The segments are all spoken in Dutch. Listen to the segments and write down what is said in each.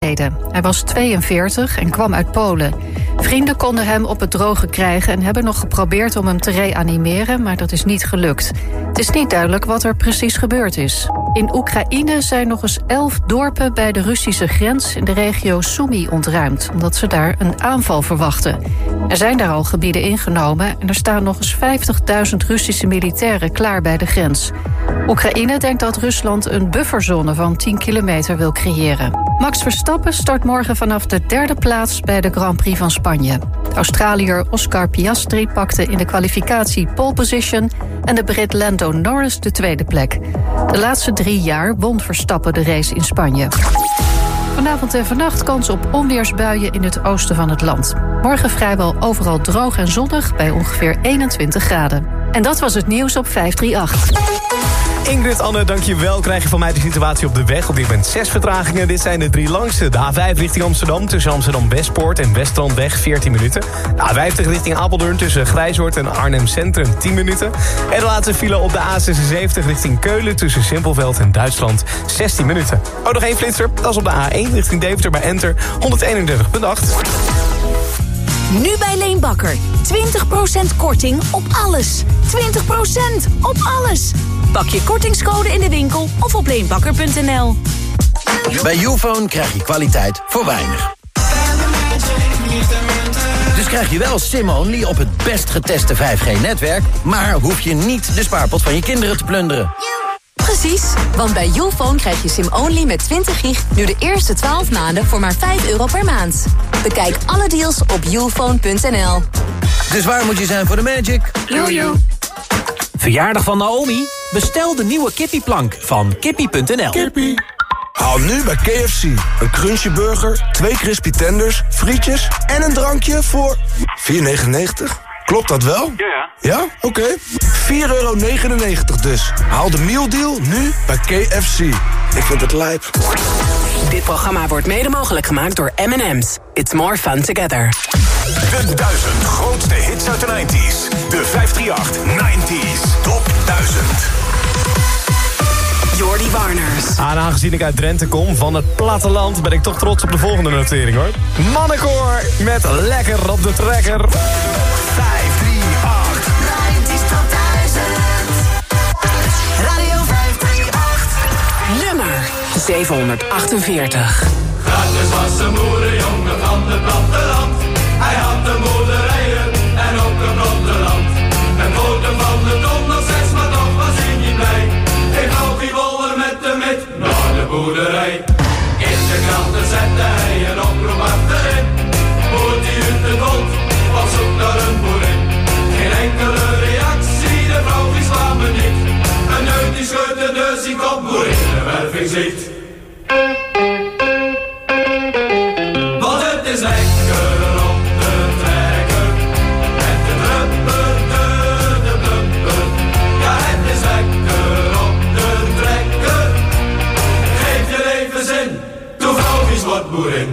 geleden. Hij was 42 en kwam uit Polen. Vrienden konden hem op het droge krijgen en hebben nog geprobeerd om hem te reanimeren, maar dat is niet gelukt. Het is niet duidelijk wat er precies gebeurd is. In Oekraïne zijn nog eens 11 dorpen bij de Russische grens in de regio Sumy ontruimd, omdat ze daar een aanval verwachten. Er zijn daar al gebieden ingenomen en er staan nog eens 50.000 Russische militairen klaar bij de grens. Oekraïne denkt dat Rusland een bufferzone van 10 kilometer wil creëren. Max Verstappen start morgen vanaf de 3e plaats bij de Grand Prix van Spanje. De Australiër Oscar Piastri pakte in de kwalificatie pole position en de Brit Lando Norris de 2e plek. De laatste 3 jaar won Verstappen de race in Spanje. Vanavond en vannacht kans op onweersbuien in het oosten van het land. Morgen vrijwel overal droog en zonnig bij ongeveer 21 graden. En dat was het nieuws op 538. Ingrid, Anne, dankjewel. Krijg je van mij de situatie op de weg. Op dit moment 6 vertragingen. Dit zijn de 3 langste. De A5 richting Amsterdam tussen Amsterdam-Westpoort en Weststrandweg 14 minuten. De A50 richting Apeldoorn tussen Grijzoord en Arnhem Centrum 10 minuten. En de laatste file op de A76 richting Keulen tussen Simpelveld en Duitsland 16 minuten. Oh, nog één flitser. Dat is op de A1 richting Deventer bij Enter 131,8. Nu bij Leenbakker. 20% korting op alles. 20% op alles. Pak je kortingscode in de winkel of op leenbakker.nl. Bij Youfone krijg je kwaliteit voor weinig. Dus krijg je wel SIM-only op het best geteste 5G-netwerk... maar hoef je niet de spaarpot van je kinderen te plunderen. Precies, want bij Youfone krijg je SIM-only met 20 gig... nu de eerste 12 maanden voor maar €5 per maand. Bekijk alle deals op youfone.nl. Dus waar moet je zijn voor de magic? Jojo. Verjaardag van Naomi? Bestel de nieuwe kippieplank van kippie.nl. Kippie. Haal nu bij KFC een crunchy burger, 2 crispy tenders, frietjes en een drankje voor €4,99. Klopt dat wel? Ja. Ja? Oké. €4,99 dus. Haal de mealdeal nu bij KFC. Ik vind het lijp. Dit programma wordt mede mogelijk gemaakt door M&M's. It's more fun together. De 1000 grootste hits uit de 90s. De 538 90s Top 1000. Jordi Warners. Aangezien ik uit Drenthe kom, van het platteland, ben ik toch trots op de volgende notering, hoor. Mannenkoor met Lekker op de Trekker. 538 90s Top 1000. Radio 538. Nummer 748. Gratis was een boerenjongen van het platteland. Hij had de boerderijen en ook een platteland. Met boten van de ton nog 6, maar toch was hij niet blij. Ik hou die wollen met de mit naar de boerderij. In de kranten zette hij een oproep achterin. Boert die uit de grond, op zoek naar een boerin. Geen enkele reactie, de vrouw die slaat me niet. Een neut die scheurt de neus, die komt boerin de werving ziet. Want het is lekker op de trekker, met de drupper, de blubber. Ja, het is lekker op de trekker. Geef je leven zin, doe vrouwtjes wordt boerin.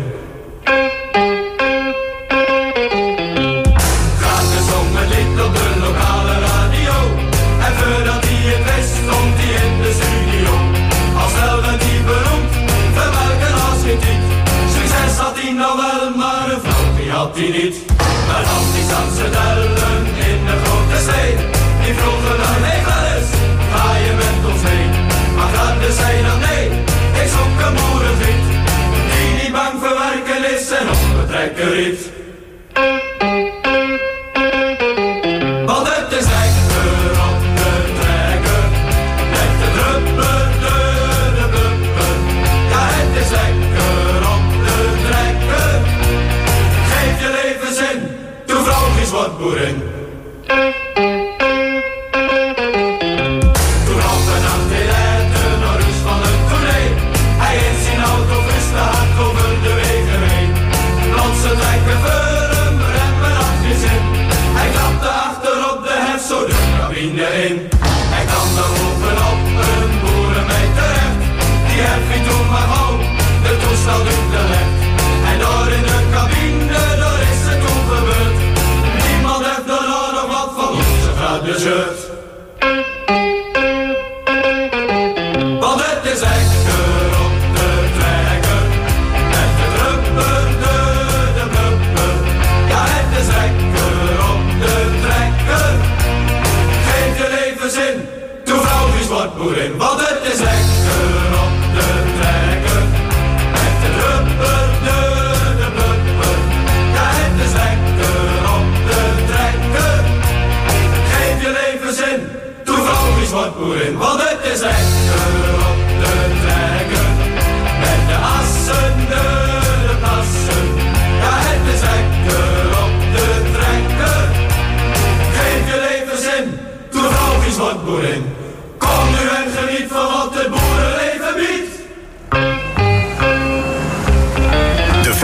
Gratis zong een lied op de lokale radio. En voordat hij het wist, stond hij in de studio. Al snel werd hij beroemd, verwelken als geen tiet. Succes had hij nou wel, maar een vrouw die had hij niet. Maar dan die staan ze tellen in de grote steden. Die vroegen dan, hey Gladys, ga je met ons heen? Maar Gladys zei dan nee, ik zoek een boerenvriend. Die niet bang voor werken is en op een trekker riet. Want het is lekker op de trekker, met de drupper, de blubber. Ja, het is lekker op de trekker. Geef je leven zin, doe vrouwtjes wordt boerin. Toen op een nacht in Ede, naar rust van het tournee. Hij in zijn auto fris te hard over de wegen heen. Plotseling trekken we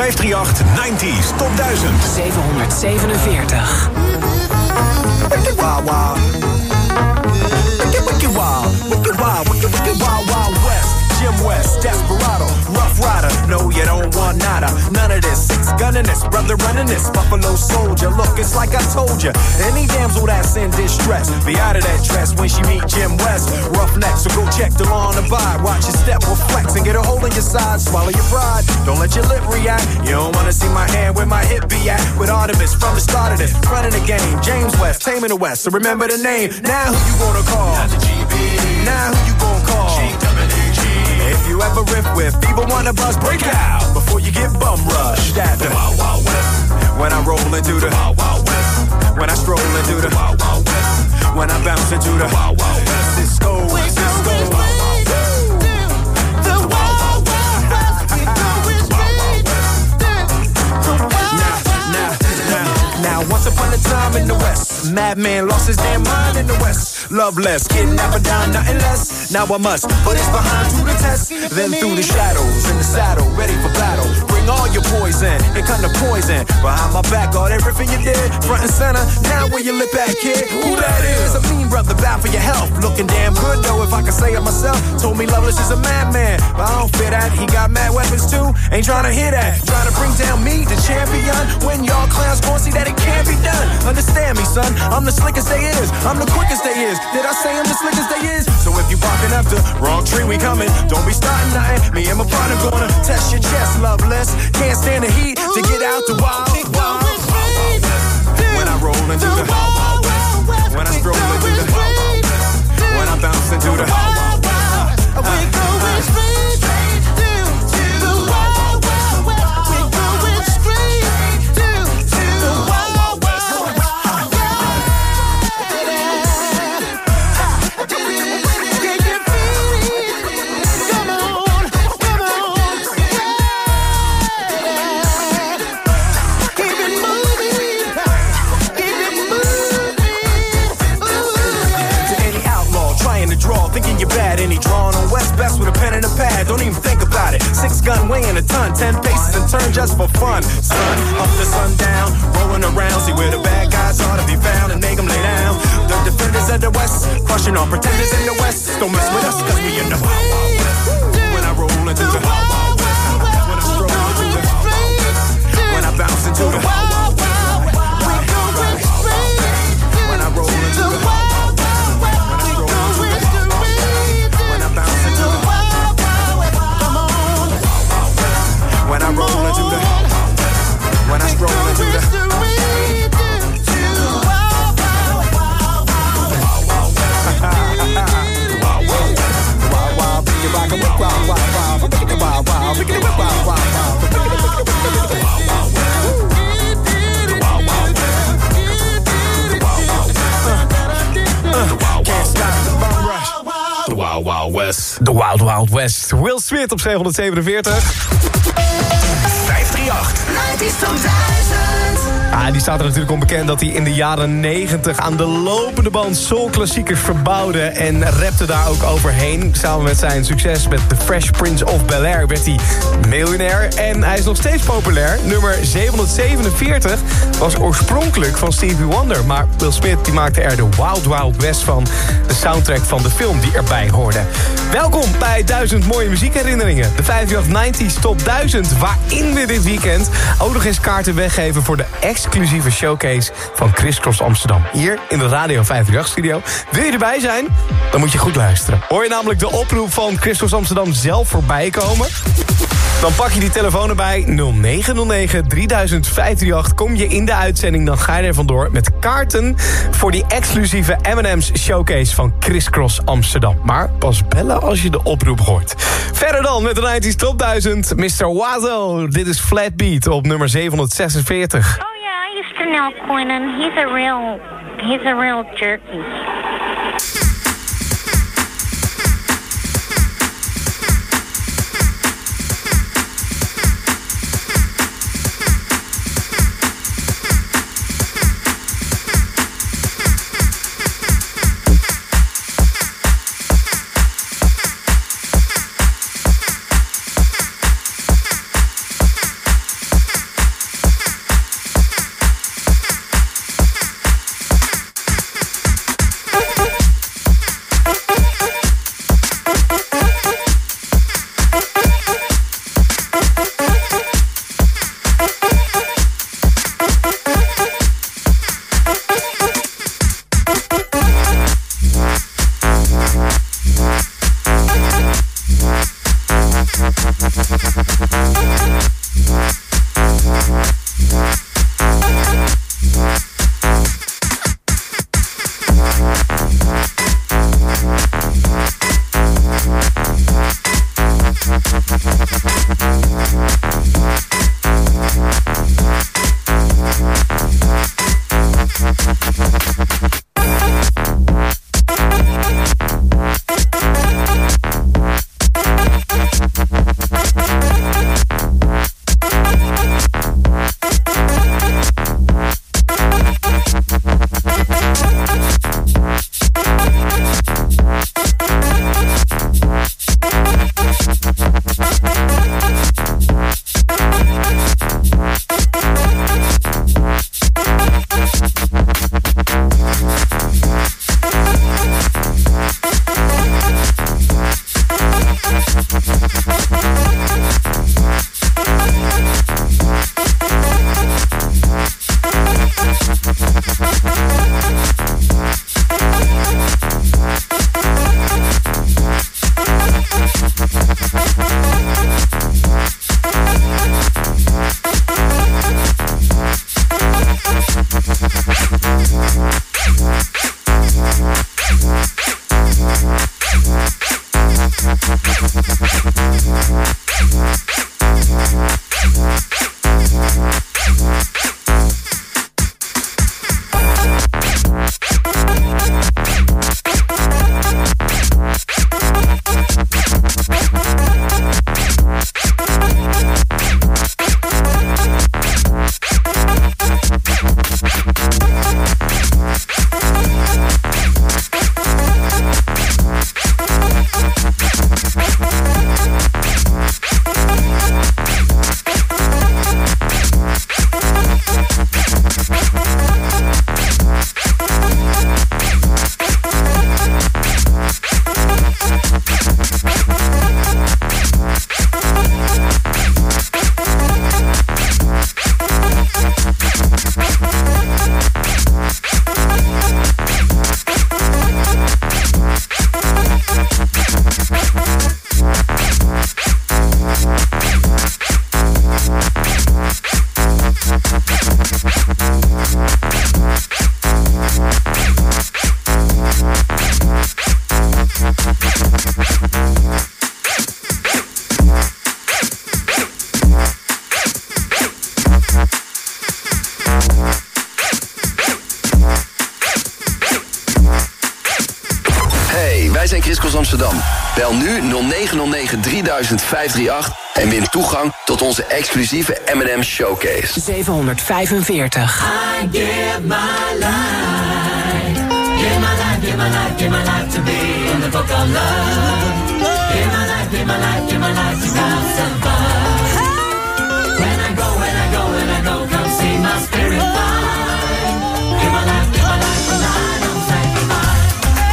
538 90s Top 1000. 747. Wicked Wild Wild. Wicked Wild Wild West. Jim West, Desperado, Rough Rider. No, you don't want nada. None of this. Six gunning this, brother running this. Buffalo Soldier. Look, it's like I told you. Any damsel that's in distress, be out of that dress when she meet Jim West. Roughneck, so go check the law on the vibe. Watch your step will flex and get a hole in your side. Swallow your pride. Don't let your lip react. You don't wanna see my hand where my hip be at. With Artemis from the start of this, running the game. James West, taming the West. So remember the name. Now who you gonna call? Not the GB. Now who you gonna call? GWG. If you ever riff with people wanna buzz, break out before you get bum rushed. At the Wild Wild West. When I roll into the Wild Wild West. When I stroll into the Wild Wild West. When I bounce into the Wild Wild West. Cisco, Cisco. The Wild Wild West. We go with Now, once upon a time in the West, madman lost his damn mind in the West. Love less, kidnapper down, nothing less. Now I must put his behind to the test. Then through the shadows, in the saddle, ready for battle. Bring all your poison, it come to poison. Behind my back, all that riffing you did, front and center. Now where you lip at, kid? Who that is? A mean brother, bad for your health. Looking damn good though, if I can say it myself. Told me Loveless is a madman, but I don't fear that. He got mad weapons too, ain't trying to hear that. Trying to bring down me, the champion. When y'all clowns gon' see that it can't be done. Understand me, son, I'm the slickest they is. I'm the quickest they is. Did I say I'm the slickest they is? So if you barking up the wrong tree, we coming. Don't be starting nothing. Me and my partner gonna test your chest, Loveless. Can't stand the heat to get out the wild, wild, wild west. When I roll into the wild, wild west. When I stroll into the wild, wild west. When I bounce into the wild, wild west. We going straight to the wild, wild west. We going straight to the wild, wild west. Thinking you're bad, any drawing on West Best with a pen and a pad. Don't even think about it. 6 gun weighing a ton, 10 paces and turn just for fun. Sun up to sundown, rolling around, see where the bad guys are to be found and make them lay down. The defenders of the West, crushing all pretenders in the West. Don't mess with us, cause we in the Wild Wild West. When I roll into the Wild Wild West. When I stroll into the Wild Wild West. When I bounce into the Wild Wild West. When I roll into the Wild Wild West. When I roll into the, when I stroll into the, The Wild Wild West. The Wild Wild West. Will Smith op 747. 538. Die staat er natuurlijk onbekend dat hij in de jaren 90 aan de lopende band soulklassiekers verbouwde en rapte daar ook overheen. Samen met zijn succes met The Fresh Prince of Bel-Air werd hij miljonair en hij is nog steeds populair. Nummer 747 was oorspronkelijk van Stevie Wonder, maar Will Smith die maakte er de Wild Wild West van, de soundtrack van de film die erbij hoorde. Welkom bij 1000 mooie muziekherinneringen, de 538 90s Top 1000, waarin we dit weekend ook nog eens kaarten weggeven voor de exclusieve showcase van Criss Cross Amsterdam. Hier in de Radio 538-studio. Wil je erbij zijn? Dan moet je goed luisteren. Hoor je namelijk de oproep van Criss Cross Amsterdam zelf voorbij komen? Dan pak je die telefoon erbij, 0909 3000 538. Kom je in de uitzending, dan ga je er vandoor met kaarten voor die exclusieve M&M's showcase van Criss Cross Amsterdam. Maar pas bellen als je de oproep hoort. Verder dan met de 90s Top 1000, Mr. Wazo. Dit is Flatbeat op nummer 746. Oh yeah, I used to know Quentin. He's a real jerky. Amsterdam. Bel nu 0909 3000 538 en win toegang tot onze exclusieve M&M Showcase. 745. I give my life. Give my life, give my life, give my life to be in the book of love. Give my life, give my life, give my life to God survive. When I go, come see my spirit fly. Give my life, tonight I'm sacrificed.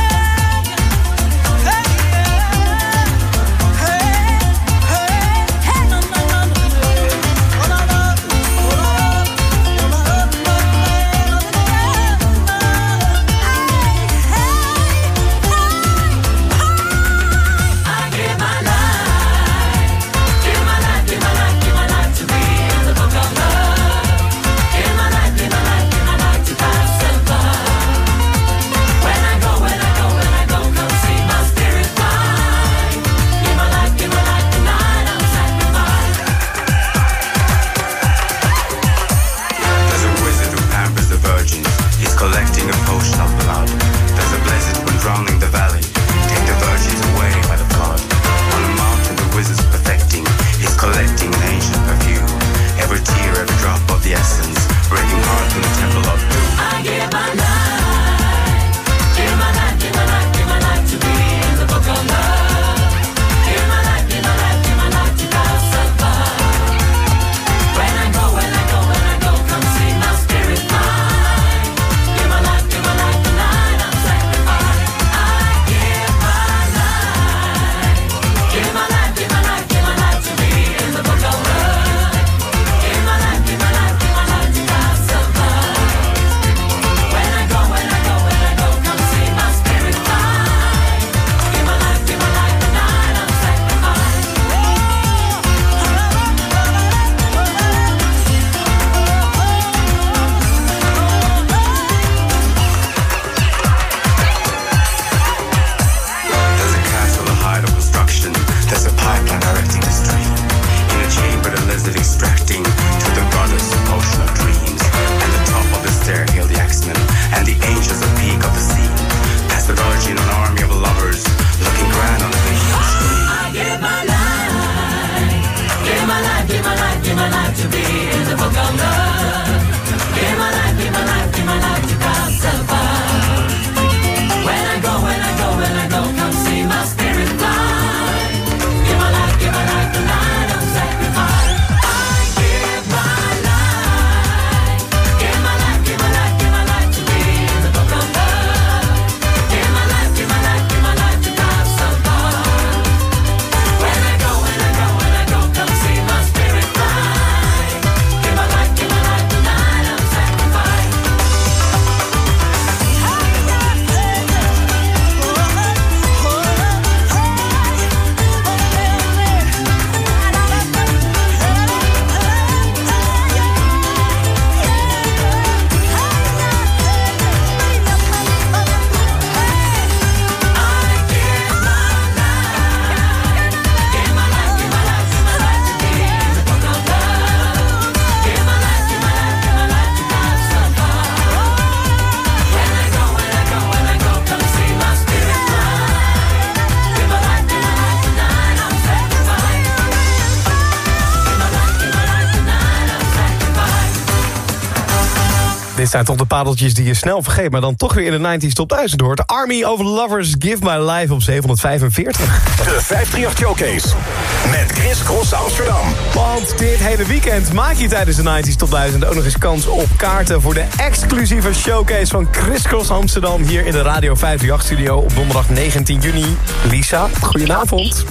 Dit zijn toch de padeltjes die je snel vergeet, maar dan toch weer in de 90s top 1000 hoort. Army of Lovers, Give My Life op 745. De 538 Showcase met Chris Cross Amsterdam. Want dit hele weekend maak je tijdens de 90s top 1000 ook nog eens kans op kaarten voor de exclusieve showcase van Chris Cross Amsterdam hier in de Radio 538-studio op donderdag 19 juni. Lisa, goedenavond.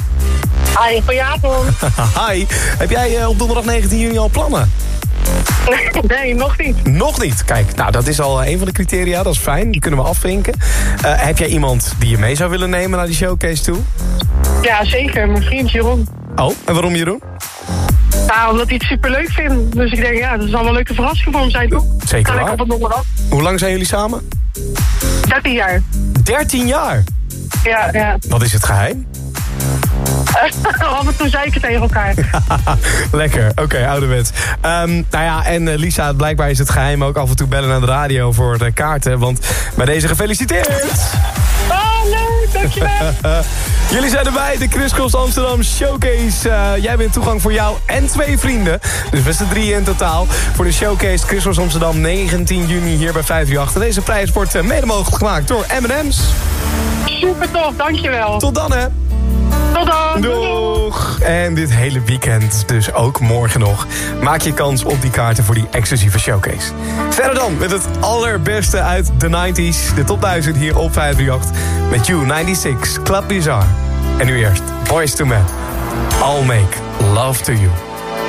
Hi, goedenavond. Hi, heb jij op donderdag 19 juni al plannen? Nee, nog niet. Nog niet? Kijk, nou dat is al een van de criteria, dat is fijn, die kunnen we afvinken. Heb jij iemand die je mee zou willen nemen naar die showcase toe? Ja, zeker. Mijn vriend Jeroen. Oh, en waarom Jeroen? Nou, omdat hij het superleuk vindt. Dus ik denk, ja, dat is allemaal een leuke verrassing voor hem zijn toe. Zeker waar. Op het donderdag. Hoe lang zijn jullie samen? 13 jaar. 13 jaar? Ja, ja. Wat is het geheim? Af en toe zeiken tegen elkaar. Lekker, oké, ouderwets. Nou ja, en Lisa, blijkbaar is het geheim ook af en toe bellen naar de radio voor de kaarten. Want bij deze gefeliciteerd! Oh, leuk! dankjewel. Jullie zijn erbij, de Chris Cross Amsterdam Showcase. Jij bent toegang voor jou en 2 vrienden. Dus best 3 in totaal. Voor de Showcase Chris Cross Amsterdam 19 juni hier bij 538. En deze prijs wordt mede mogelijk gemaakt door M&M's. Super tof, dankjewel. Tot dan, hè. Tot dan. Doeg. En dit hele weekend, dus ook morgen nog, maak je kans op die kaarten voor die exclusieve Showcase. Verder dan met het allerbeste uit de 90s. De top 1000 hier op 538. Met You, 96, Club Bizarre. En nu eerst Boyz II Men. I'll make love to you.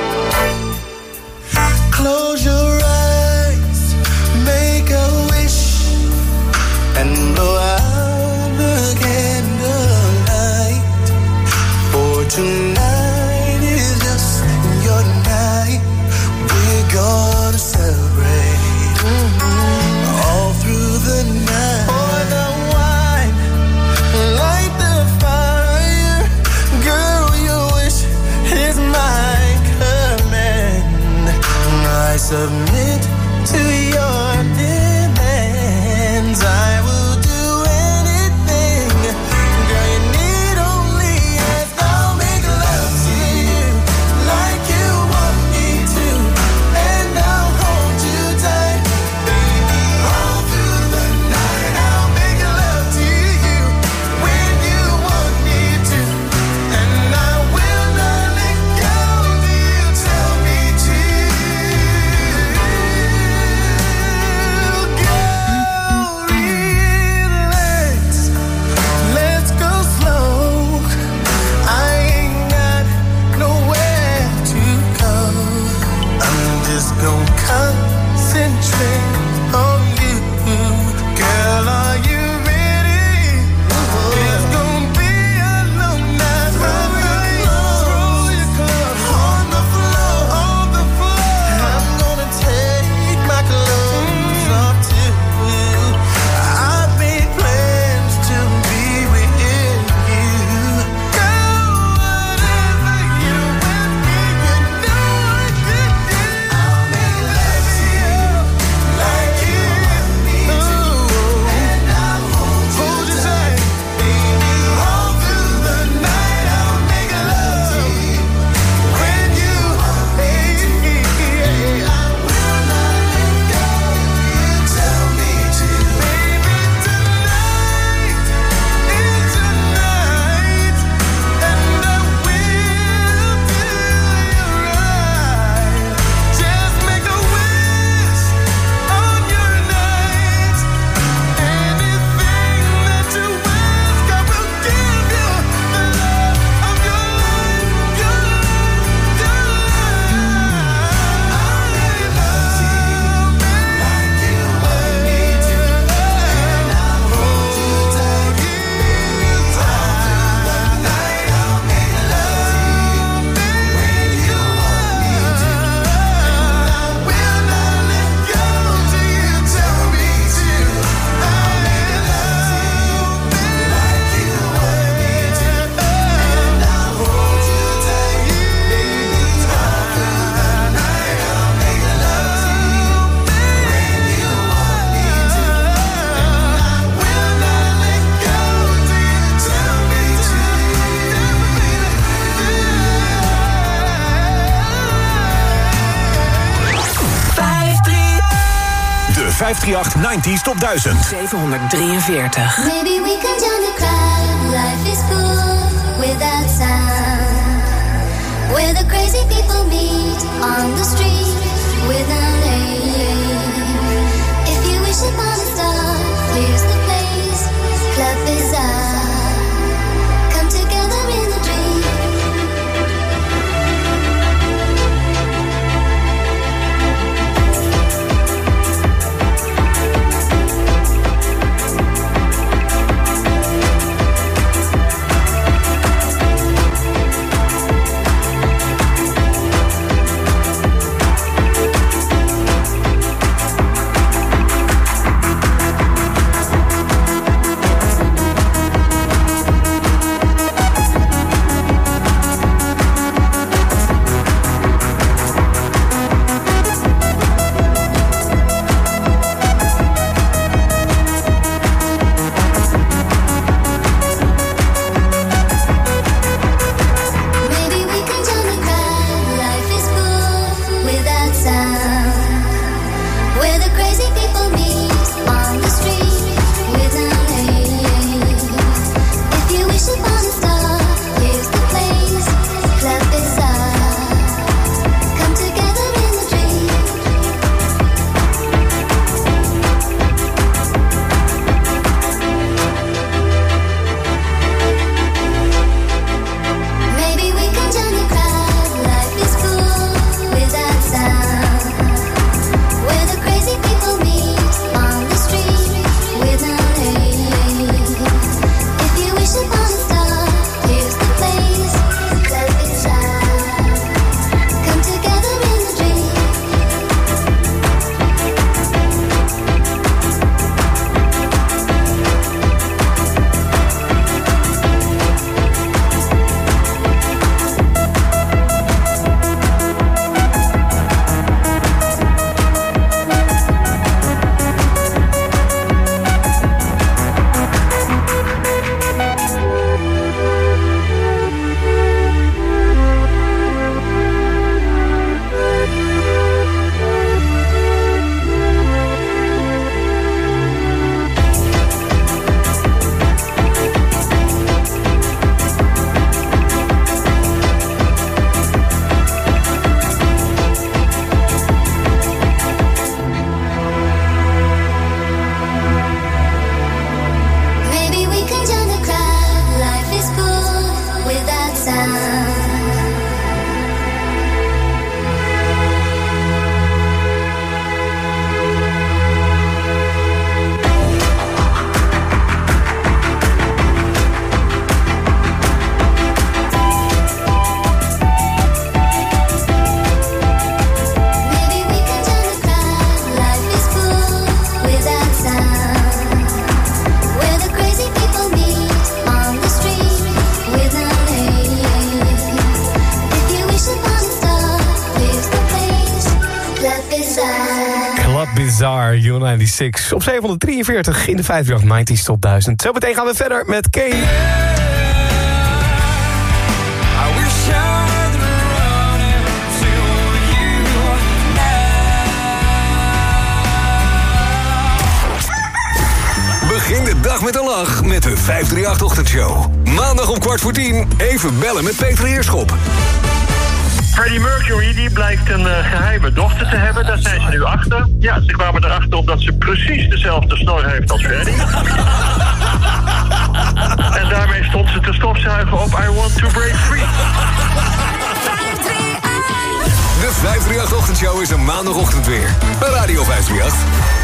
Close your eyes, make a wish, and blow out the candlelight. For tonight is just your night. We're gonna celebrate all through the night. Pour the wine, light the fire. Girl, your wish is my command. I submit to your demands. I will do anything. Girl, you need only ask. I'll make love to you like you want me to, and I'll hold you tight, baby, all through the night. I'll make love to you when you want me to, and I will not let go till you tell me to. Let's go slow. I ain't got nowhere to go. I'm just gonna concentrate on you. Girl, are you ready? It's gonna be a long night. Roll your clothes on the floor. I'm gonna take my clothes off too. I've made plans to be with you. Girl, whatever you want me, you know I could do. I'll make love to you like you want me to, and I'll hold you tight, baby, all through the night. I'll make love to you when you want me to, and I will not let go till you tell me to. Baby, tonight is your night, and I will do you right. Just make a wish on your night. Anything that you ask, I will give you the love of your life, your life, your life. I'll make love to you like you want me to, and I'll hold you tight, all through the night. I'll make love to you when you want me to, and I will not let go till you tell me to. I'll make love like you want me to, and I'll hold you tight, baby, all through the night. I'll make love to you when you want me to, and I will not let go till you tell me to. De 538 90s Top 1000. 743. Maybe we can join the crowd. Life is cool without sound. Where the crazy people meet on the street without aim. If you wish upon a star, here's the place. Club Bizarre. Come together in a dream. Bizarre. Club Bizarre, U96. Op 743 in de 590's Top 1000. Zo meteen gaan we verder met Kane. Begin de dag met een lach met de 538-ochtendshow. Maandag om 9:15 even bellen met Peter Heerschop. Freddie Mercury die blijkt een geheime dochter te hebben. Daar zijn ze nu achter. Ja, ze kwamen erachter omdat ze precies dezelfde snor heeft als Freddie. En daarmee stond ze te stofzuigen op I Want to Break Free. De 538-ochtendshow is een maandagochtend weer. Bij Radio 538.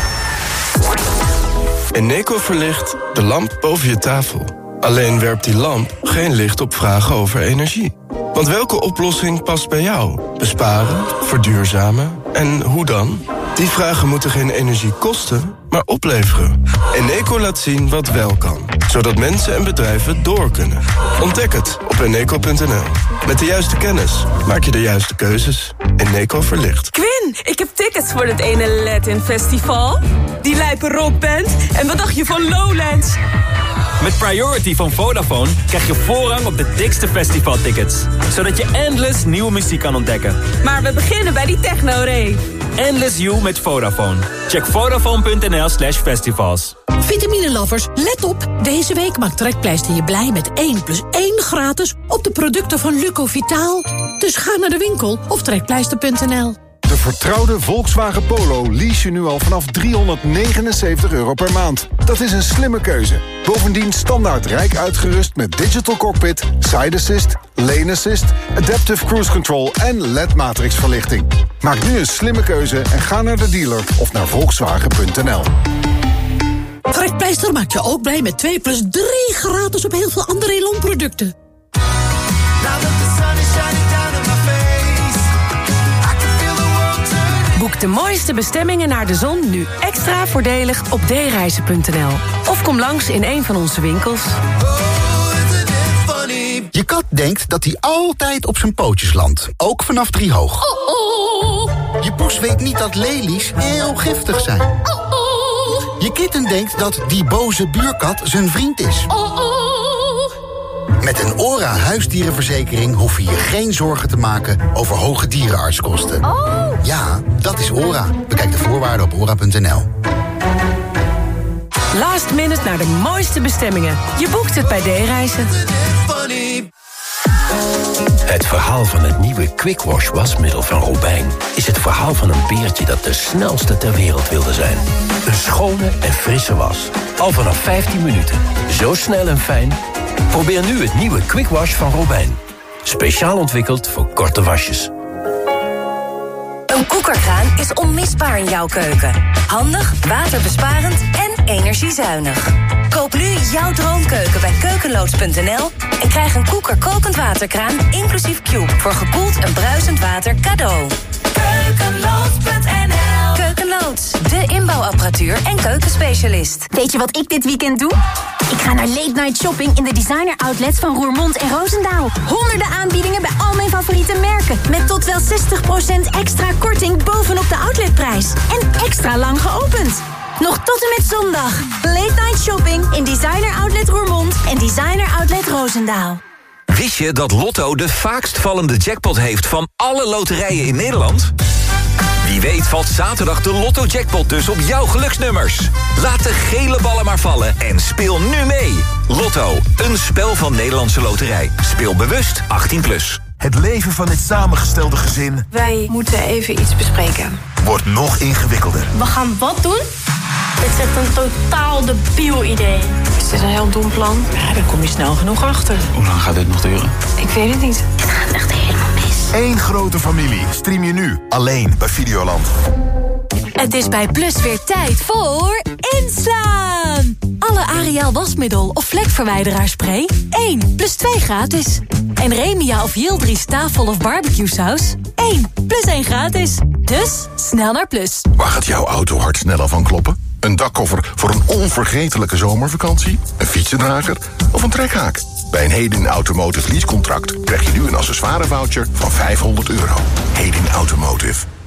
Eneco verlicht de lamp boven je tafel. Alleen werpt die lamp geen licht op vragen over energie. Want welke oplossing past bij jou? Besparen, verduurzamen en hoe dan? Die vragen moeten geen energie kosten, maar opleveren. Eneco laat zien wat wel kan, zodat mensen en bedrijven door kunnen. Ontdek het op eneco.nl. Met de juiste kennis maak je de juiste keuzes. Eneco verlicht. Quinn, ik heb tickets voor het ene Latin Festival. Die lijpe rockband. En wat dacht je van Lowlands? Met Priority van Vodafone krijg je voorrang op de dikste festivaltickets. Zodat je endless nieuwe muziek kan ontdekken. Maar we beginnen bij die techno-rave. Endless You met Vodafone. Check Vodafone.nl/festivals. Vitamine-lovers, let op. Deze week maakt Trekpleister je blij met 1+1 gratis op de producten van Lucovitaal. Dus ga naar de winkel of trekpleister.nl. De vertrouwde Volkswagen Polo lease je nu al vanaf €379 per maand. Dat is een slimme keuze. Bovendien standaard rijk uitgerust met digital cockpit, side assist, lane assist, adaptive cruise control en LED-matrixverlichting. Maak nu een slimme keuze en ga naar de dealer of naar Volkswagen.nl. Trekpleister maakt je ook blij met 2+3 gratis op heel veel andere Elon-producten. Boek de mooiste bestemmingen naar de zon nu extra voordelig op dereizen.nl. Of kom langs in een van onze winkels. Je kat denkt dat hij altijd op zijn pootjes landt, ook vanaf 3 hoog. Je poes weet niet dat lelies heel giftig zijn. Je kitten denkt dat die boze buurkat zijn vriend is. Met een ORA huisdierenverzekering hoef je je geen zorgen te maken over hoge dierenartskosten. Ja, dat is ORA. Bekijk de voorwaarden op ora.nl. Last minute naar de mooiste bestemmingen. Je boekt het bij D-reizen. Het verhaal van het nieuwe Quick Wash wasmiddel van Robijn is het verhaal van een beertje dat de snelste ter wereld wilde zijn. Een schone en frisse was. Al vanaf 15 minuten. Zo snel en fijn. Probeer nu het nieuwe Quick Wash van Robijn. Speciaal ontwikkeld voor korte wasjes. Een koekerkraan is onmisbaar in jouw keuken. Handig, waterbesparend en energiezuinig. Koop nu jouw droomkeuken bij keukenloods.nl en krijg een Koeker kokend waterkraan inclusief Cube voor gekoeld en bruisend water cadeau. Keukenloods.nl. Keukenloods, de inbouwapparatuur en keukenspecialist. Weet je wat ik dit weekend doe? Ik ga naar late night shopping in de designer outlets van Roermond en Roosendaal. Honderden aanbiedingen bij al mijn favoriete merken. Met tot wel 60% extra korting bovenop de outletprijs. En extra lang geopend. Nog tot en met zondag. Late night shopping in designer outlet Roermond en designer outlet Roosendaal. Wist je dat Lotto de vaakst vallende jackpot heeft van alle loterijen in Nederland? Wie weet valt zaterdag de Lotto-jackpot dus op jouw geluksnummers. Laat de gele ballen maar vallen en speel nu mee. Lotto, een spel van Nederlandse Loterij. Speel bewust 18+. Het leven van dit samengestelde gezin Wij moeten even iets bespreken. wordt nog ingewikkelder. We gaan wat doen? Dit is echt een totaal debiel idee. Is dit een heel dom plan? Ja, daar kom je snel genoeg achter. Hoe lang gaat dit nog duren? Ik weet het niet. Het gaat echt helemaal mis. Eén grote familie stream je nu alleen bij Videoland. Het is bij Plus weer tijd voor inslaan. Alle Ariel wasmiddel of vlekverwijderaarspray 1+2 gratis. En Remia of Yildiz tafel of barbecue saus 1+1 gratis. Dus snel naar Plus. Waar gaat jouw autohart sneller van kloppen? Een dakkoffer voor een onvergetelijke zomervakantie? Een fietsendrager of een trekhaak? Bij een Hedin Automotive leasecontract krijg je nu een accessoirevoucher van €500. Hedin Automotive. Autohart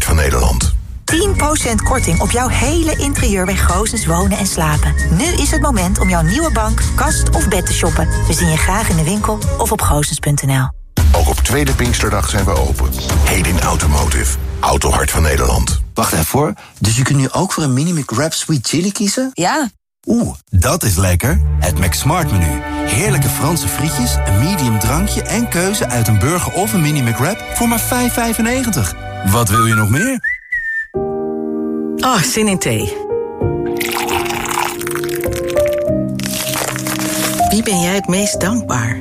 Hart van Nederland. 10% korting op jouw hele interieur bij Goosens Wonen en Slapen. Nu is het moment om jouw nieuwe bank, kast of bed te shoppen. We zien je graag in de winkel of op goosens.nl. Ook op tweede Pinksterdag zijn we open. Hedin Automotive. Autohart van Nederland. Wacht even hoor. Dus je kunt nu ook voor een Mini McWrap Sweet Chili kiezen? Ja. Oeh, dat is lekker. Het McSmart menu. Heerlijke Franse frietjes, een medium drankje en keuze uit een burger of een Mini McWrap voor maar €5,95. Wat wil je nog meer? Oh, zin in thee. Wie ben jij het meest dankbaar?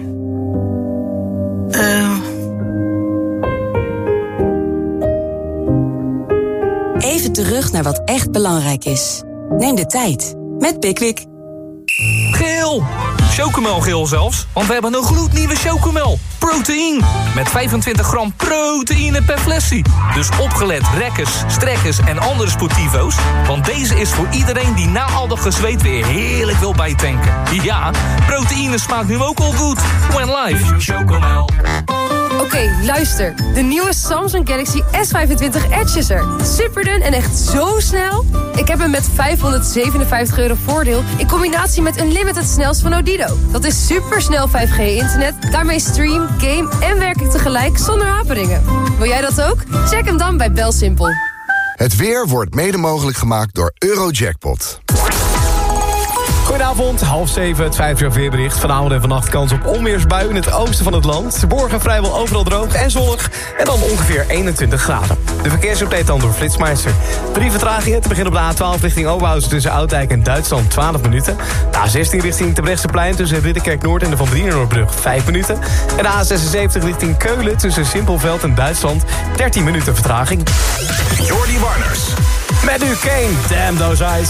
Even terug naar wat echt belangrijk is. Neem de tijd met Pickwick. Geel! Chocomelgeel zelfs, want we hebben een gloednieuwe Chocomel. Proteïne. Met 25 gram proteïne per flesje. Dus opgelet rekkers, strekkers en andere sportivo's. Want deze is voor iedereen die na al dat gezweet weer heerlijk wil bijtanken. Ja, proteïne smaakt nu ook al goed. When live. Chocomel. Oké, luister. De nieuwe Samsung Galaxy S25 Edge is er. Superdun en echt zo snel. Ik heb hem met €557 voordeel in combinatie met Unlimited snelst van Odido. Dat is supersnel 5G-internet. Daarmee stream, game en werk ik tegelijk zonder haperingen. Wil jij dat ook? Check hem dan bij Belsimpel. Het weer wordt mede mogelijk gemaakt door Eurojackpot. Goedenavond, 6:30, het 5 weerbericht. Vanavond en vannacht kans op onweersbui in het oosten van het land. Morgen vrijwel overal droog en zonnig en dan ongeveer 21 graden. De verkeersupdate dan door Flitsmeister. 3 vertragingen te beginnen op de A12 richting Oberhausen tussen Oudijk en Duitsland 12 minuten. De A16 richting Terbrechtseplein tussen Ridderkerk Noord en de Van Brienenoordbrug 5 minuten. En de A76 richting Keulen tussen Simpelveld en Duitsland 13 minuten vertraging. Jordi Warners. Met nu Kane, Damn Those Eyes.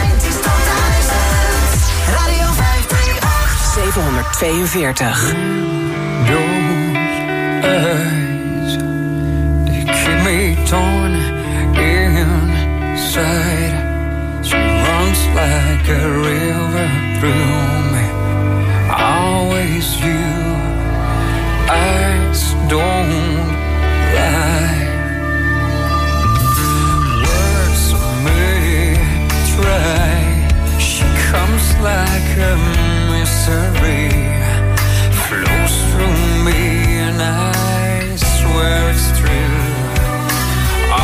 Radio 538. 742. Eyes, they keep me torn inside. She runs like a river through me. Always you. Eyes don't lie. Words may try. She comes like a mystery, flows through me and I swear it's true.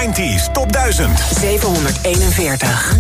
90s Top 1000. 741.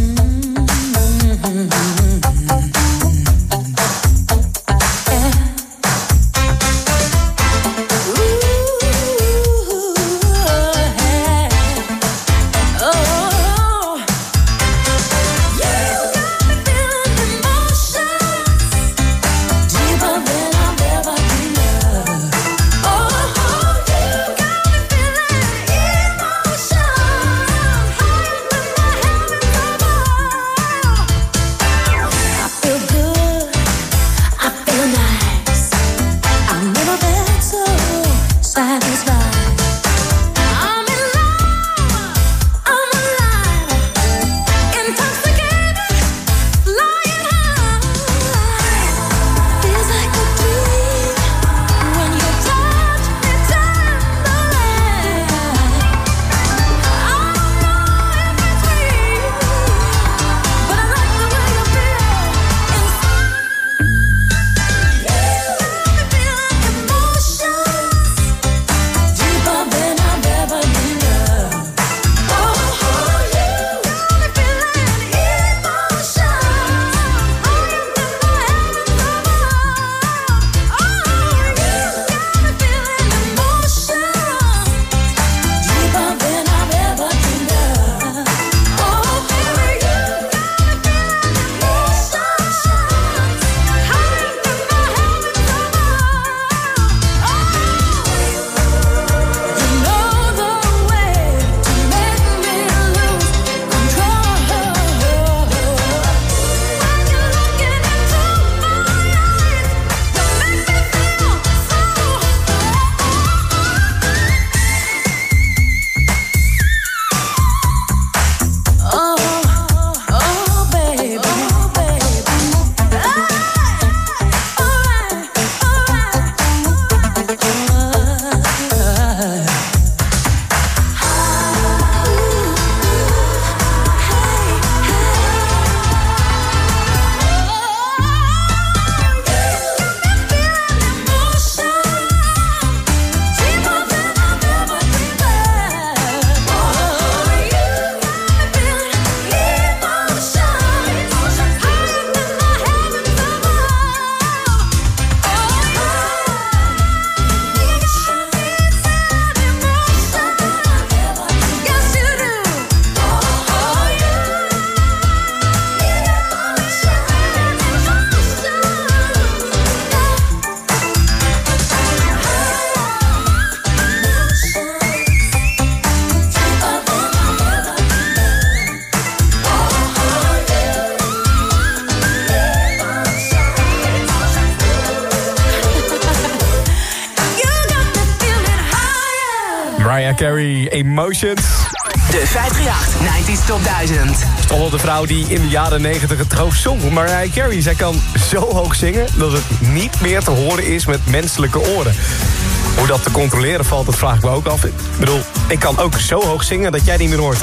Mariah Carey, Emotions. De 538 90s Top 1000. Toch wel de vrouw die in de jaren 90 het hoogst zong. Mariah Carey, zij kan zo hoog zingen dat het niet meer te horen is met menselijke oren. Hoe dat te controleren valt, dat vraag ik me ook af. Ik bedoel, ik kan ook zo hoog zingen dat jij niet meer hoort, hè?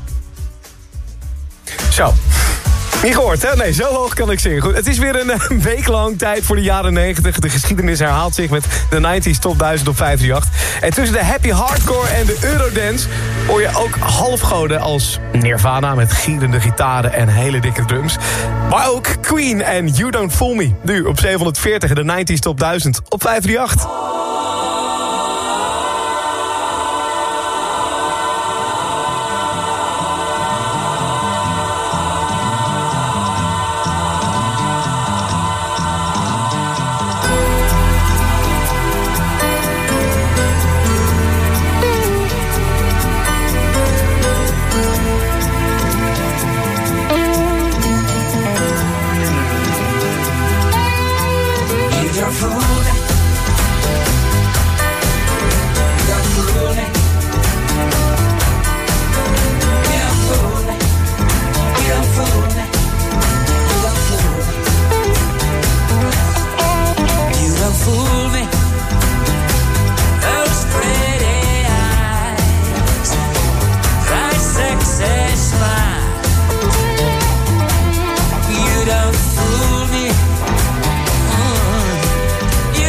Zo. Niet gehoord, hè? Nee, zo hoog kan ik zingen. Goed, het is weer een week lang tijd voor de jaren 90. De geschiedenis herhaalt zich met de 90s Top 1000 op 538. En tussen de happy hardcore en de eurodance hoor je ook halfgoden als Nirvana met gierende gitaren en hele dikke drums. Maar ook Queen en You Don't Fool Me. Nu op 740 de 90s Top 1000 op 538. You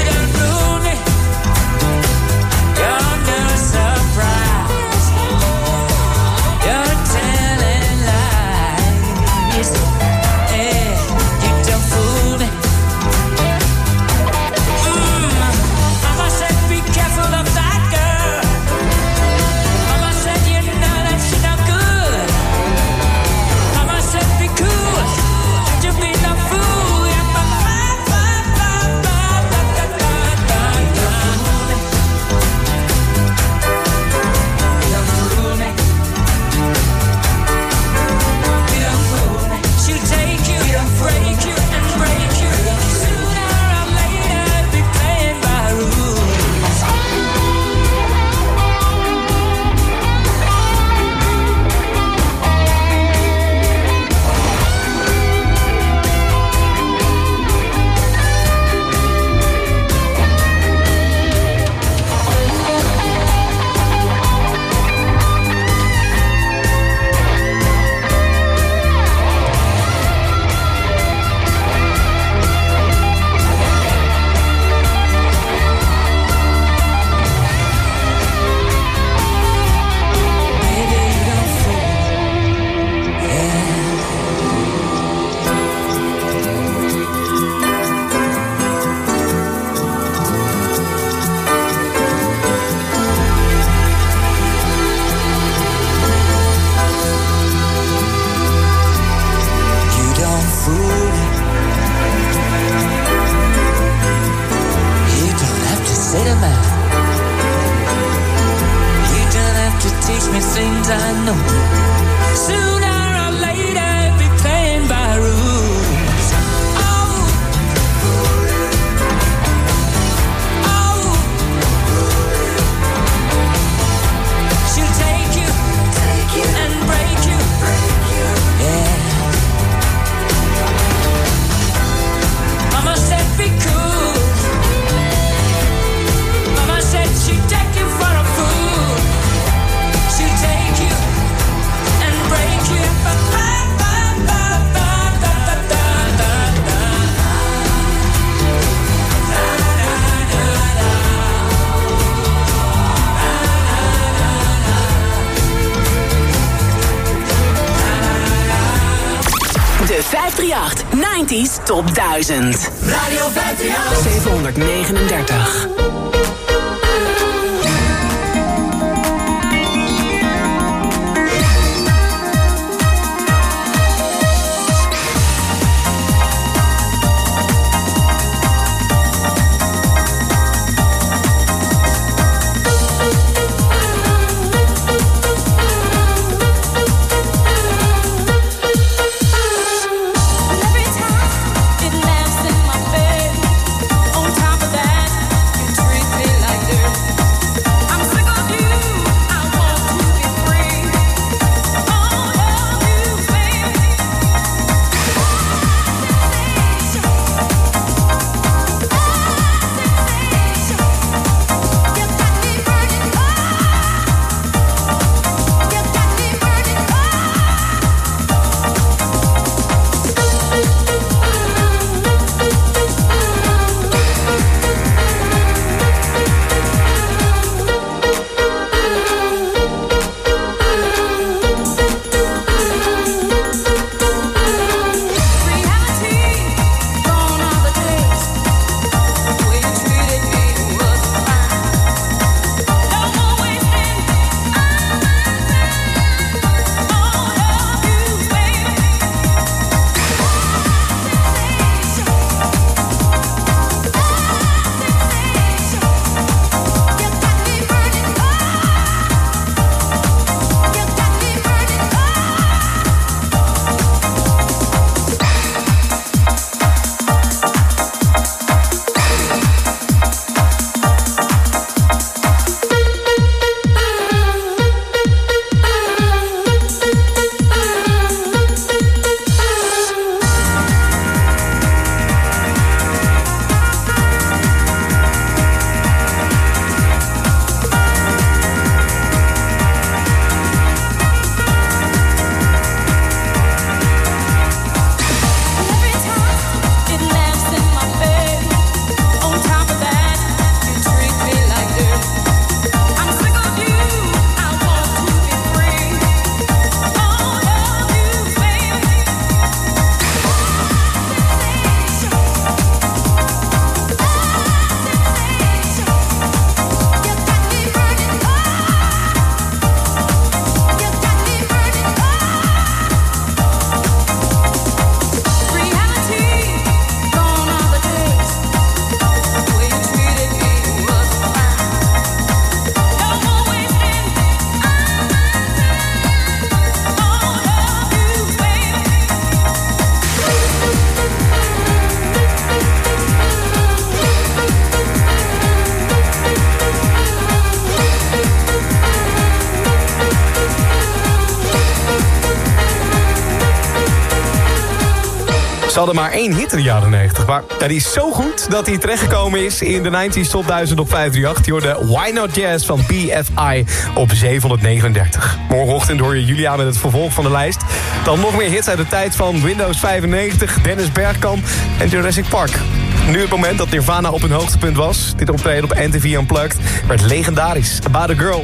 90s Top 1000. Radio 538. 739. Ze hadden maar 1 hit in de jaren 90. Maar ja, die is zo goed dat hij terechtgekomen is in de 90s Top 1000 op 538. Die hoorde Why Not Jazz van BFI op 739. Morgenochtend hoor je Julia met het vervolg van de lijst. Dan nog meer hits uit de tijd van Windows 95, Dennis Bergkamp en Jurassic Park. Nu het moment dat Nirvana op hun hoogtepunt was. Dit optreden op NTV Unplugged werd legendarisch. About a Girl.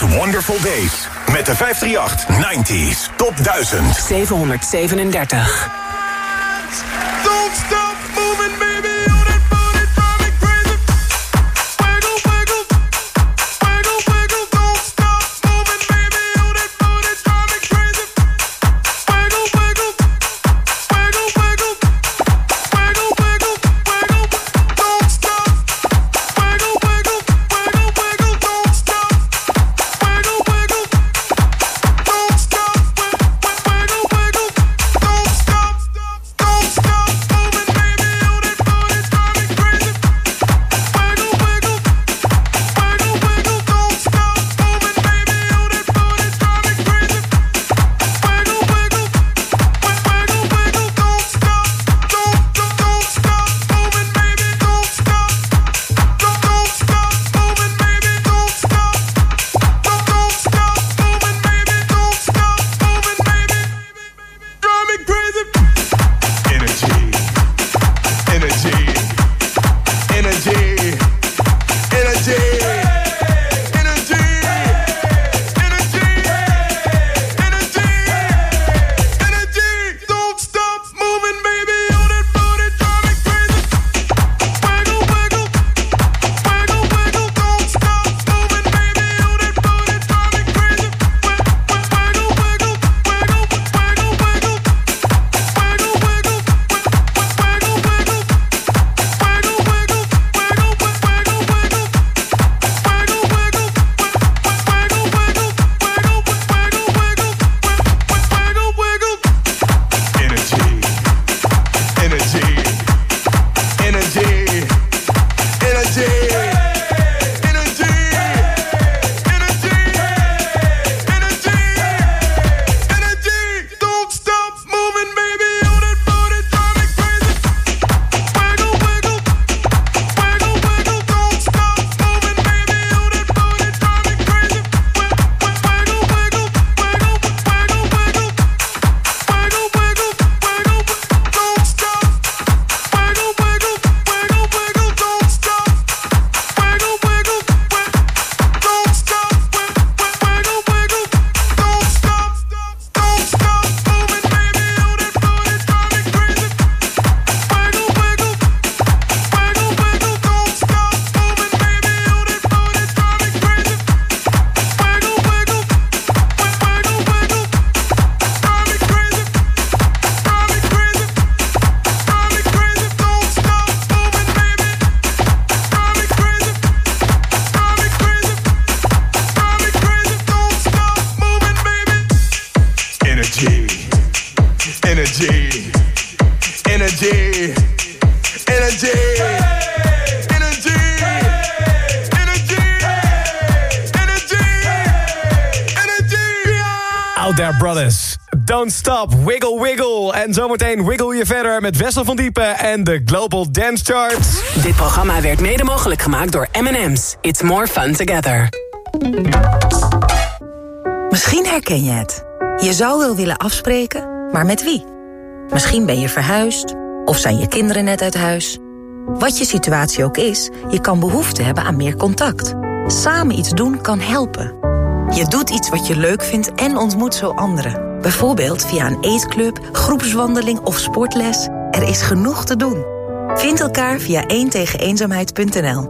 Wonderful Days. Met de 538 90s Top 1000. 737. Don't stop moving, baby. Brothers. Don't stop, wiggle wiggle. En zometeen wiggle je verder met Wessel van Diepen en de Global Dance Charts. Dit programma werd mede mogelijk gemaakt door M&M's. It's more fun together. Misschien herken je het. Je zou wel willen afspreken, maar met wie? Misschien ben je verhuisd, of zijn je kinderen net uit huis. Wat je situatie ook is, je kan behoefte hebben aan meer contact. Samen iets doen kan helpen. Je doet iets wat je leuk vindt en ontmoet zo anderen. Bijvoorbeeld via een eetclub, groepswandeling of sportles. Er is genoeg te doen. Vind elkaar via eentegeneenzaamheid.nl.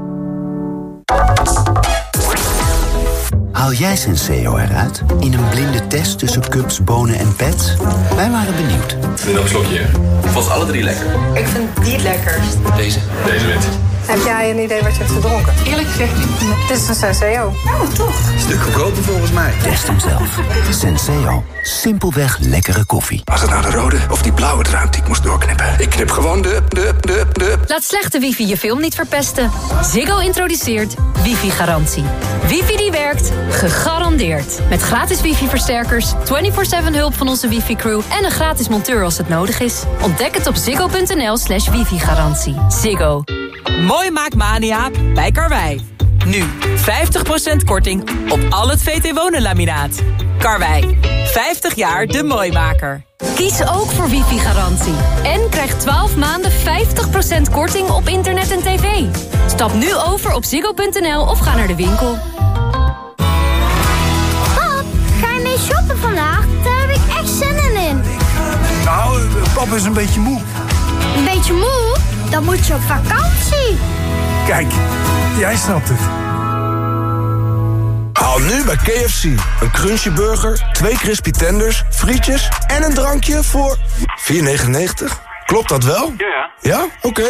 Haal jij Senseo eruit in een blinde test tussen cups, bonen en pets? Wij waren benieuwd. Nog een slokje. Vast alle drie lekker. Ik vind die het lekkerst. Deze wint. Heb jij een idee wat je hebt gedronken? Eerlijk gezegd niet. Dit is een Senseo. Oh, toch? Stuk goedkoper volgens mij. Test hem zelf. Senseo. Simpelweg lekkere koffie. Was het nou de rode of die blauwe draad die ik moest doorknippen? Ik knip gewoon de... Laat slechte wifi je film niet verpesten. Ziggo introduceert wifi-garantie. Wifi die werkt, gegarandeerd. Met gratis wifi-versterkers, 24/7 hulp van onze wifi-crew... en een gratis monteur als het nodig is. Ontdek het op ziggo.nl/wifi-garantie. Ziggo. Mooi maakt Mania bij Karwei. Nu 50% korting op al het VT Wonen laminaat. Karwei, 50 jaar de mooimaker. Kies ook voor wifi-garantie. En krijg 12 maanden 50% korting op internet en tv. Stap nu over op ziggo.nl of ga naar de winkel. vandaag, daar heb ik echt zin in. Nou, papa is een beetje moe. Een beetje moe? Dan moet je op vakantie. Kijk, jij snapt het. Haal nu bij KFC een Crunchy Burger, 2 Crispy Tenders, frietjes en een drankje voor $4,99. Klopt dat wel? Ja. Ja? Oké.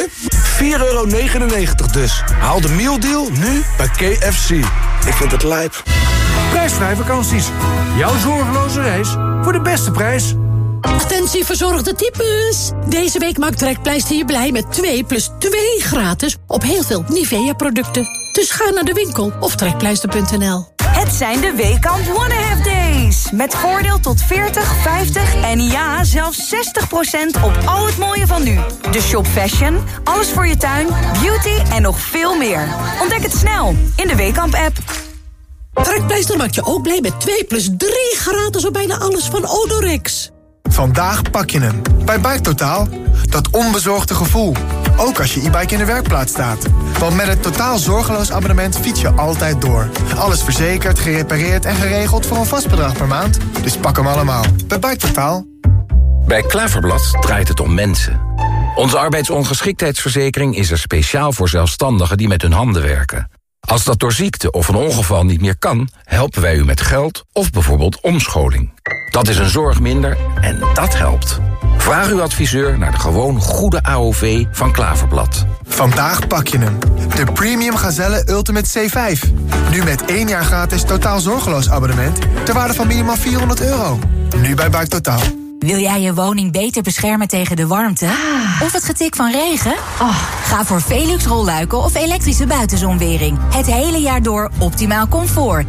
€4,99 dus. Haal de mealdeal nu bij KFC. Ik vind het lijp. Prijsvrij vakanties. Jouw zorgeloze reis voor de beste prijs. Attentie verzorgde types. Deze week maakt Trekpleister je blij met 2 + 2 gratis op heel veel Nivea-producten. Dus ga naar de winkel of trekpleister.nl. Het zijn de Weekamp One Half Days. Met voordeel tot 40, 50 en ja, zelfs 60% op al het mooie van nu. Dus shop fashion, alles voor je tuin, beauty en nog veel meer. Ontdek het snel in de Weekamp-app. Trekpleister maakt je ook blij met 2 + 3 gratis op bijna alles van Odorex. Vandaag pak je hem. Bij BikeTotaal. Dat onbezorgde gevoel. Ook als je e-bike in de werkplaats staat. Want met het totaal zorgeloos abonnement fiets je altijd door. Alles verzekerd, gerepareerd en geregeld voor een vast bedrag per maand. Dus pak hem allemaal. Bij BikeTotaal. Bij Klaverblad draait het om mensen. Onze arbeidsongeschiktheidsverzekering is er speciaal voor zelfstandigen die met hun handen werken. Als dat door ziekte of een ongeval niet meer kan, helpen wij u met geld of bijvoorbeeld omscholing. Dat is een zorg minder en dat helpt. Vraag uw adviseur naar de gewoon goede AOV van Klaverblad. Vandaag pak je hem. De Premium Gazelle Ultimate C5. Nu met 1 jaar gratis totaal zorgeloos abonnement ter waarde van minimaal €400. Nu bij BikeTotaal. Wil jij je woning beter beschermen tegen de warmte? Of het getik van regen? Ga voor Velux rolluiken of elektrische buitenzonwering. Het hele jaar door optimaal comfort.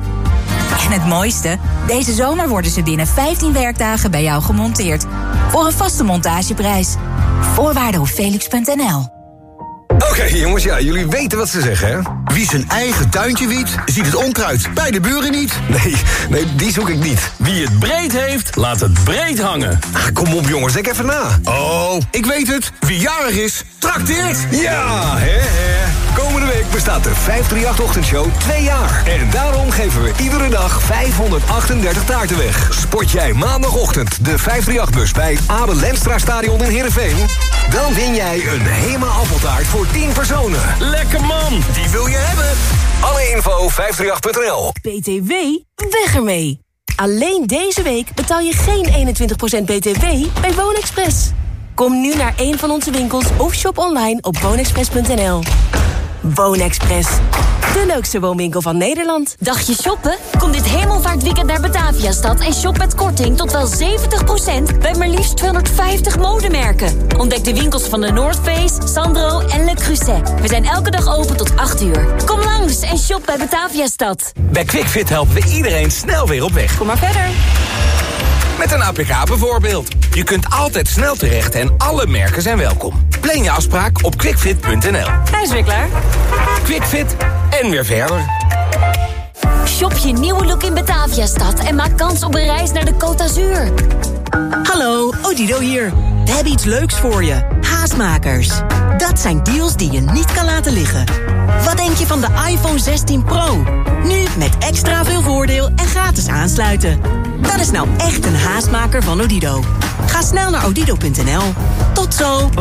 En het mooiste? Deze zomer worden ze binnen 15 werkdagen bij jou gemonteerd. Voor een vaste montageprijs. Voorwaarden op velux.nl. Oké, jongens, ja, jullie weten wat ze zeggen, hè? Wie zijn eigen tuintje wiet, ziet het onkruid bij de buren niet. Nee, die zoek ik niet. Wie het breed heeft, laat het breed hangen. Kom op, jongens, denk even na. Oh, ik weet het. Wie jarig is, trakteert. Ja, hè. Komende week bestaat de 538-ochtendshow 2 jaar. En daarom geven we iedere dag 538 taarten weg. Sport jij maandagochtend de 538-bus bij het Abel Lenstra Stadion in Heerenveen? Dan win jij een Hema appeltaart voor 10 personen. Lekker man, die wil je hebben. Alle info 538.nl. BTW? Weg ermee. Alleen deze week betaal je geen 21% BTW bij WoonExpress. Kom nu naar een van onze winkels of shop online op woonexpress.nl. WoonExpress. De leukste woonwinkel van Nederland. Dacht je shoppen? Kom dit hemelvaartweekend naar Bataviastad en shop met korting tot wel 70% bij maar liefst 250 modemerken. Ontdek de winkels van de North Face, Sandro en Le Creuset. We zijn elke dag open tot 8 uur. Kom langs en shop bij Bataviastad. Bij QuickFit helpen we iedereen snel weer op weg. Kom maar verder. Met een APK bijvoorbeeld. Je kunt altijd snel terecht en alle merken zijn welkom. Plan je afspraak op quickfit.nl. Hij is weer klaar. QuickFit en weer verder. Shop je nieuwe look in Bataviastad en maak kans op een reis naar de Côte d'Azur. Hallo, Odido hier. We hebben iets leuks voor je. Haastmakers. Dat zijn deals die je niet kan laten liggen. Wat denk je van de iPhone 16 Pro? Nu met extra veel voordeel en gratis aansluiten. Dat is nou echt een haastmaker van Odido. Ga snel naar odido.nl. Tot zo.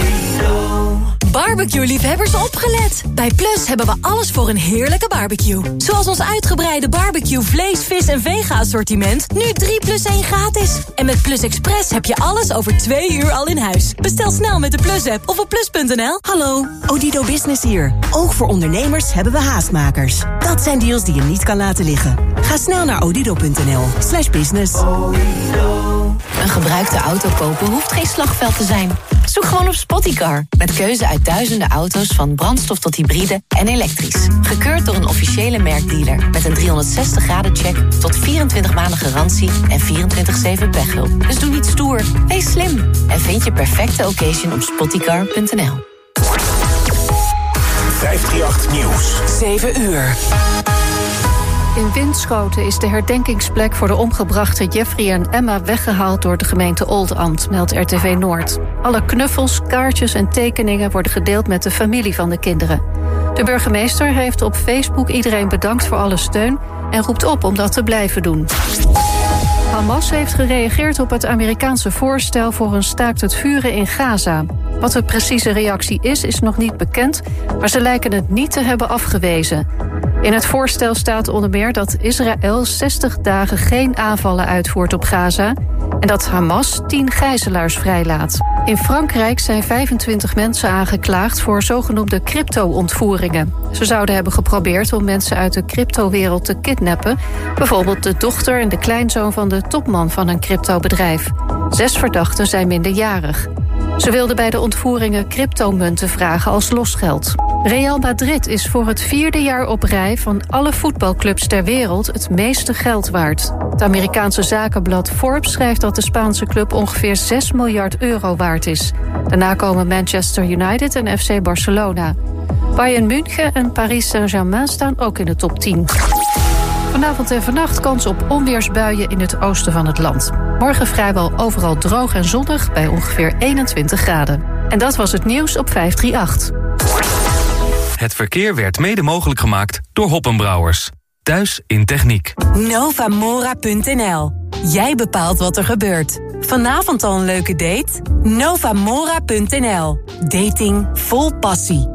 Barbecue-liefhebbers opgelet. Bij Plus hebben we alles voor een heerlijke barbecue. Zoals ons uitgebreide barbecue vlees, vis en vega-assortiment. Nu 3+1 gratis. En met Plus Express heb je alles over 2 uur al in huis. Bestel snel met de Plus-app of op plus.nl. Hallo, Odido Business hier. Ook voor ondernemers hebben we haastmakers. Dat zijn deals die je niet kan laten liggen. Ga snel naar odido.nl/business. Een gebruikte auto kopen hoeft geen slagveld te zijn. Zoek gewoon op Spottycar. Met keuze uit duizenden auto's van brandstof tot hybride en elektrisch. Gekeurd door een officiële merkdealer. Met een 360-graden-check tot 24 maanden garantie en 24/7 pechhulp. Dus doe niet stoer, wees slim. En vind je perfecte occasion op spottycar.nl. 538 Nieuws. 7 uur. In Winschoten is de herdenkingsplek voor de omgebrachte Jeffrey en Emma weggehaald door de gemeente Oldambt, meldt RTV Noord. Alle knuffels, kaartjes en tekeningen worden gedeeld met de familie van de kinderen. De burgemeester heeft op Facebook iedereen bedankt voor alle steun en roept op om dat te blijven doen. Hamas heeft gereageerd op het Amerikaanse voorstel voor een staakt het vuren in Gaza. Wat de precieze reactie is nog niet bekend, maar ze lijken het niet te hebben afgewezen. In het voorstel staat onder meer dat Israël 60 dagen geen aanvallen uitvoert op Gaza en dat Hamas 10 gijzelaars vrijlaat. In Frankrijk zijn 25 mensen aangeklaagd voor zogenoemde crypto-ontvoeringen. Ze zouden hebben geprobeerd om mensen uit de cryptowereld te kidnappen, bijvoorbeeld de dochter en de kleinzoon van de topman van een cryptobedrijf. 6 verdachten zijn minderjarig. Ze wilden bij de ontvoeringen cryptomunten vragen als losgeld. Real Madrid is voor het 4e jaar op rij van alle voetbalclubs ter wereld het meeste geld waard. Het Amerikaanse zakenblad Forbes schrijft dat de Spaanse club ongeveer 6 miljard euro waard is. Daarna komen Manchester United en FC Barcelona. Bayern München en Paris Saint-Germain staan ook in de top 10. Vanavond en vannacht kans op onweersbuien in het oosten van het land. Morgen vrijwel overal droog en zonnig bij ongeveer 21 graden. En dat was het nieuws op 538. Het verkeer werd mede mogelijk gemaakt door Hoppenbrouwers. Thuis in techniek. Novamora.nl. Jij bepaalt wat er gebeurt. Vanavond al een leuke date? Novamora.nl. Dating vol passie.